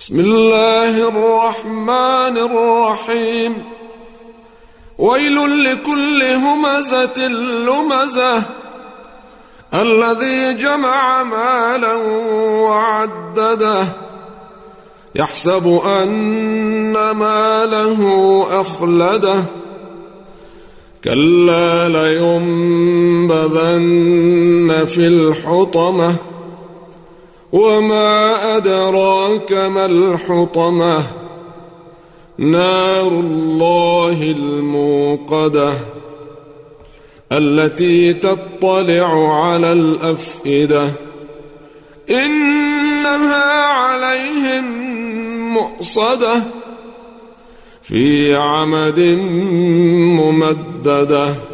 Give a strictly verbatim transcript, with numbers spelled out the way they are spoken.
بسم الله الرحمن الرحيم. ويل لكل همزة لمزة الذي جمع مالا وعدده يحسب أن ماله أخلده كلا لينبذن في الحطمة وما أدراك ما الحطمة نار الله الموقدة التي تطلع على الأفئدة إنها عليهم مؤصدة في عمد ممددة.